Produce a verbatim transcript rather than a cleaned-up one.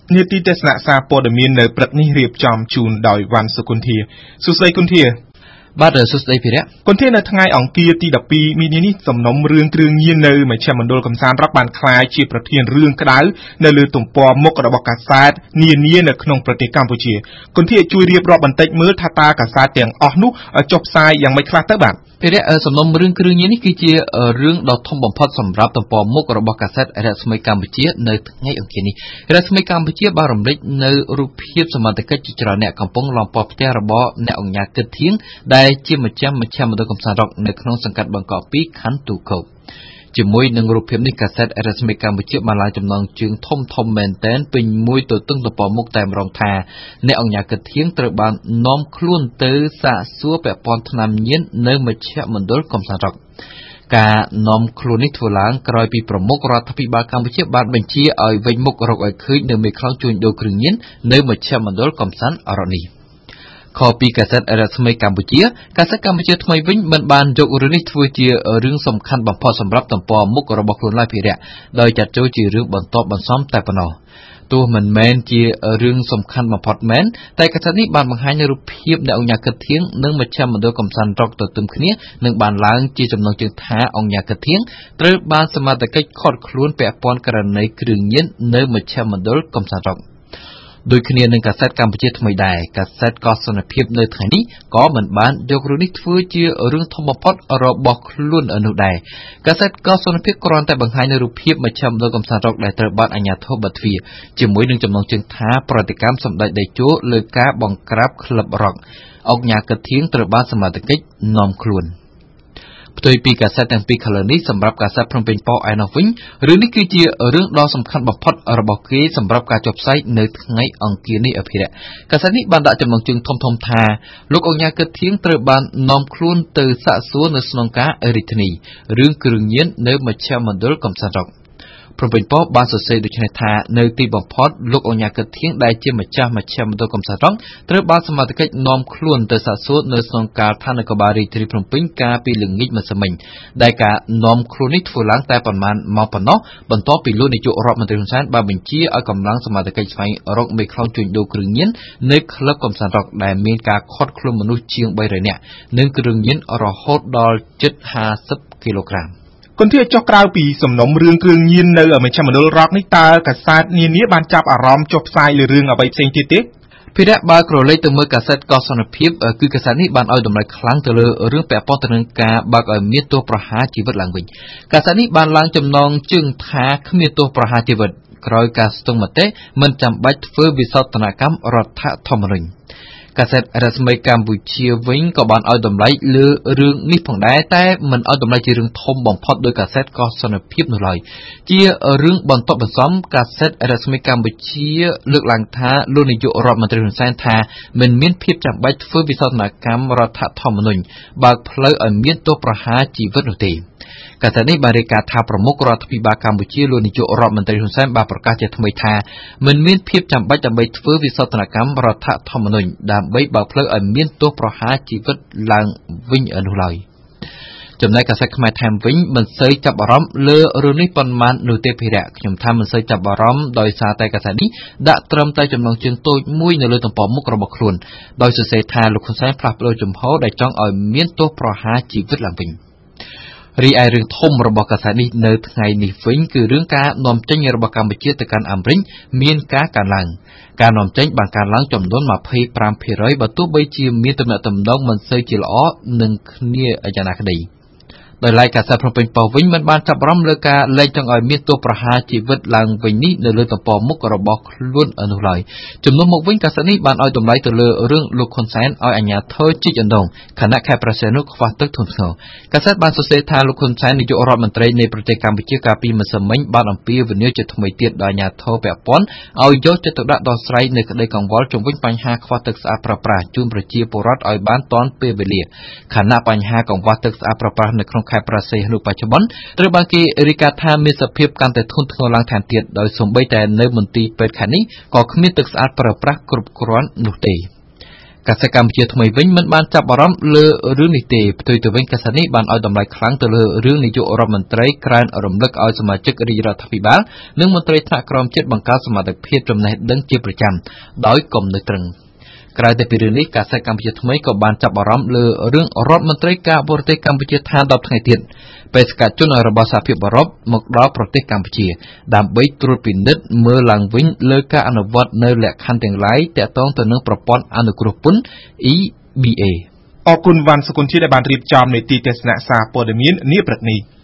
នាទីទេសនាសារព័ត៌មាននៅព្រឹកនេះរៀបចំជូនដោយវ៉ាន់សុគន្ធាសួស្តីគុន្ធាបាទសួស្តីភិរៈគុន្ធានៅថ្ងៃអង្គារទី12មីនានេះសំណុំរឿងគ្រឿងញៀននៅមជ្ឈមណ្ឌលកំសាន្តរ៉ុកបានក្លាយជាប្រធានរឿងក្តៅនៅលើទំព័រមុខរបស់កាសែតនានានៅក្នុងប្រទេសកម្ពុជាគុន្ធាជួយរៀបរាប់បន្តិចមើលថាតើកាសែតទាំងអស់នោះចុះផ្សាយយ៉ាងម៉េចខ្លះទៅបាទភិរៈសំណុំរឿងគ្រឿងញៀននេះគឺជារឿងដ៏ធំបំផុតសម្រាប់ទំព័រមុខរបស់កាសែតរស្មីកម្ពុជានៅថ្ងៃអង្គារនេះរស្មីកម្ពុជាបានរំលេចនៅរូបភាពសមត្ថកិច្ចជាច្រើនអ្នកកំពុងឡោមព័ទ្ធផ្ទះរបស់អ្នកអង្គការគិតធៀងដែលជាម្ចាស់មជ្ឈមណ្ឌលកំសាន្តរ៉ុកនៅក្នុងសង្កាត់បឹងកក់ពីរខណ្ឌទូកោកជាមួយនឹងរូបភាពនេះកាសែតរស្មីកម្ពុជាបានឡើងចំណងជើងធំធំមែនទែនពេញមួយទទឹងទំព័រមុខតែម្ដងថាអ្នកអង្គការគិតធៀងត្រូវបាននាំខ្លួនទៅសាកសួរពាក់ព័ន្ធថ្នាំញៀននៅមជ្ឈមណ្ឌលកំសាន្តរ៉ុកការនាំខ្លួននេះធ្វើឡើងក្រោយពីប្រមុខរដ្ឋាភិបាលកម្ពុជាបានបញ្ជាឲ្យវិញមុខរកឲ្យឃើញនៅមេខ្លោងជួញដូរគ្រឿងញៀននៅមជ្ឈមណ្ឌលកំសាន្តរ៉ុកនេះខពីកាសែតរស្មីកម្ពុជាកាសែតកម្ពុជាថ្មីវិញមិនបានយករឿងនេះធ្វើជារឿងសំខាន់បំផុតសម្រាប់ទំព័រមុខរបស់ខ្លួនឡើយភិរៈដោយចាត់ចូលជារឿងបន្តបន្សំតែប៉ុណ្ណោះទោះមិនមែនជារឿងសំខាន់បំផុតមែនតែកាសែតនេះបានបង្ហាញនូវរូបភាពអ្នកអង្គការគិតធៀងនិងមជ្ឈមណ្ឌលកំសាន្តរ៉ុកទទឹមគ្នានិងបានឡើងជាចំណងជើងថាអង្គការគិតធៀងត្រូវបានសមត្ថកិច្ចឃាត់ខ្លួនពាក់ព័ន្ធករណីគ្រឿងញៀននៅមជ្ឈមណ្ឌលកំសាន្តរ៉ុកដោយគ្នានឹងកាសែតកម្ពុជាថ្មីដែរកាសែតកសនភាពនៅថ្ងៃនេះក៏មិនបានយករឿងនេះធ្វើជារឿងធំបំផុតរបស់ខ្លួននោះដែរកាសែតកសនភាពគ្រាន់តែបង្ហាញនូវរូបភាពមជ្ឈមណ្ឌលកំសាន្តរ៉ុកដែលត្រូវបានអាជ្ញាធរបិទទ្វារជាមួយនឹងចំណងជើងថាប្រតិកម្មសម្ដេចតេជោលើការបង្ក្រាបក្លឹបរ៉ុកអង្គការគិតធៀងត្រូវបានសមត្ថកិច្ចនាំខ្លួនផ្ទុយពីកាសែតទាំងពីរខលនេះសម្រាប់កាសែតភ្នំពេញប៉ុស្តិ៍ឯណោះវិញរឿងនេះគឺជារឿងដ៏សំខាន់បំផុតរបស់គេសម្រាប់ការចុះផ្សាយនៅថ្ងៃអង្គារនេះអភិរក្សកាសែតនេះបានដាក់ចំណងជើងធំធំថាលោកអង្គការគិតធៀងត្រូវបាននាំខ្លួនទៅសាកសួរនៅស្នងការរាជធានីរឿងគ្រឿងញៀននៅមជ្ឈមណ្ឌលកំសាន្តរ៉ុកព្រំពេញប៉ុស្តិ៍បានសរសេរដូចនេះថានៅទីបំផុតលោកអង្គការគិតធៀងដែលជាម្ចាស់មជ្ឈមណ្ឌលកំសាន្តរ៉ុកត្រូវបានសមត្ថកិច្ចនាំខ្លួនទៅសាកសួរនៅស្នងការឋាននគរបាលរាជធានីភ្នំពេញកាលពីល្ងាចម្សិលមិញដែលការនាំខ្លួននេះធ្វើឡើងតែប៉ុន្មានម៉ោងប៉ុណ្ណោះបន្ទាប់ពីលោកនាយករដ្ឋមន្ត្រីហ៊ុនសែនបានបញ្ជាឲ្យកម្លាំងសមត្ថកិច្ចស្វែងរកមេខ្លោងជួញដូរគ្រឿងញៀននៅក្លឹបកំសាន្តរ៉ុកដែលមានការឃាត់ខ្លួនមនុស្សជាងបីរយនាក់និងគ្រឿងញៀនរហូតដល់ជិតห้าสิบគីឡូក្រាមគុន្ធាចុះក្រៅពីសំណុំរឿងគ្រឿងញៀននៅមជ្ឈមណ្ឌលរ៉ុកនេះតើកាសែតនានាបានចាប់អារម្មណ៍ចុះផ្សាយលើរឿងអ្វីផ្សេងទៀតទេភិរៈបើក្រឡេកទៅមើលកាសែតកសនភាពគឺកាសែតនេះបានឲ្យតម្លៃខ្លាំងទៅលើរឿងពាក់ព័ន្ធទៅនឹងការបើកឲ្យមានទោសប្រហារជីវិតឡើងវិញកាសែតនេះបានឡើងចំណងជើងថាគ្មានទោសប្រហារជីវិតក្រោយការស្ទង់មតិមិនចាំបាច់ធ្វើវិសោធនកម្មរដ្ឋធម្មនុញ្ញកាសែតរស្មីកម្ពុជាវិញក៏បានឲ្យតម្លៃលើរឿងនេះផងដែរតែមិនឲ្យតម្លៃជារឿងធំបំផុតដោយកាសែតកសនភាពនោះឡើយជារឿងបន្តបន្សំកាសែតរស្មីកម្ពុជាលើកឡើងថាលោកនាយករដ្ឋមន្ត្រីហ៊ុនសែនថាមិនមានភាពចាំបាច់ធ្វើវិសោធនកម្មរដ្ឋធម្មនុញ្ញបើកផ្លូវឲ្យមានទោសប្រហារជីវិតនោះទេកាសែតនេះបានរាយការណ៍ថាប្រមុខរដ្ឋាភិបាលកម្ពុជាលោកនាយករដ្ឋមន្ត្រីហ៊ុនសែនបានប្រកាសជាថ្មីថាមិនមានភាពចាំបាច់ដើម្បីធ្វើវិសោធនកម្មរដ្ឋធម្មនុញ្ញដើម្បីបើកផ្លូវឲ្យមានទោសប្រហារជីវិតឡើងវិញនោះឡើយចំណែកកាសែតខ្មែរថែមវិញមិនសូវចាប់អារម្មណ៍លើរឿងនេះប៉ុន្មាននោះទេភិរៈខ្ញុំថាមិនសូវចាប់អារម្មណ៍ដោយសារតែកាសែតនេះដាក់ត្រឹមតែចំណងជើងតូចមួយនៅលើទំព័រមុខរបស់ខ្លួនដោយសរសេរថាលោកហ៊ុនសែនផ្លាស់ប្ដូរជំហរដែលចង់ឲ្យមានទោសប្រហារជីវិតឡើងវិញរីឯរឿងធំរបស់កាសែតនេះនៅថ្ងៃនេះវិញគឺរឿងការនាំចេញរបស់កម្ពុជាទៅកាន់អាមេរិកមានការកើនឡើងការនាំចេញបានកើនឡើងចំនួន ยี่สิบห้าเปอร์เซ็นต์ បើទោះបីជាមានទំនាក់ទំនងមិនសូវជាល្អនឹងគ្នាយ៉ាងណាក្តីដោយឡែកកាសែតភ្នំពេញប៉ុស្តិ៍វិញមិនបានចាប់អារម្មណ៍លើការលែងចង់ឲ្យមានទោសប្រហារជីវិតឡើងវិញនេះនៅលើទំព័រមុខរបស់ខ្លួននោះឡើយចំនួនមកវិញកាសែតនេះបានឲ្យតម្លៃទៅលើរឿងលោកហ៊ុនសែនឲ្យអាជ្ញាធរជីកអណ្ដងខណៈខេត្តប្រសេនុខ្វះទឹកធ្ងន់ធ្ងរកាសែតបានសរសេរថាលោកហ៊ុនសែននាយករដ្ឋមន្ត្រីនៃប្រទេសកម្ពុជាកាលពីម្សិលមិញបានអំពាវនាវជាថ្មីទៀតដល់អាជ្ញាធរពាក់ព័ន្ធឲ្យយកចិត្តទុកដាក់ដោះស្រាយនៅក្តីកង្វល់ជុំវិញបញ្ហាខ្វះទឹកស្អាតប្រើប្រាស់ជូនប្រជាពលរដ្ឋឲ្យបានទាន់ពេលវេលាខណៈបញ្ហាកង្វះទឹកស្អាតប្រើប្រាស់នៅក្នុងខេត្តប្រសេនុបច្ចុប្បន្នត្រូវបានគេរាយការណ៍ថាមានសភាពកាន់តែធ្ងន់ធ្ងរឡើងថែមទៀតដោយសូម្បីតែនៅមន្ទីរពេទ្យខេត្តនេះក៏គ្មានទឹកស្អាតប្រើប្រាស់គ្រប់គ្រាន់នោះទេកសិកម្មជាថ្មីវិញមិនបានចាប់អារម្មណ៍លើរឿងនេះទេផ្ទុយទៅវិញកាសែតនេះបានឲ្យតម្លៃខ្លាំងទៅលើរឿងនាយករដ្ឋមន្ត្រីក្រានរំលឹកឲ្យសមាជិករាជរដ្ឋាភិបាលនិងមន្ត្រីថ្នាក់ក្រោមជាតិបង្កើនសមត្ថភាពចំណេះដឹងជាប្រចាំដោយគំនិតត្រឹងក្រៅតែពីរឿងនេះកាសែតកម្ពុជាថ្មីក៏បានចាប់អារម្មណ៍លើរឿងរដ្ឋមន្ត្រីការបរទេសកម្ពុជាថាដប់ថ្ងៃទៀតបេសកជនរបស់សហភាពអឺរ៉ុបមកដល់ប្រទេសកម្ពុជាដើម្បីត្រួតពិនិត្យមើលឡើងវិញលើការអនុវត្តនៅលក្ខខណ្ឌទាំងឡាយទាក់ទងទៅនឹងប្រព័ន្ធអនុគ្រោះពន្ធ E B A អរគុណវ៉ាន់សុគន្ធជាដែលបានរៀបចំនីតិទេសនាសារព័ត៌មាននាព្រឹកនេះ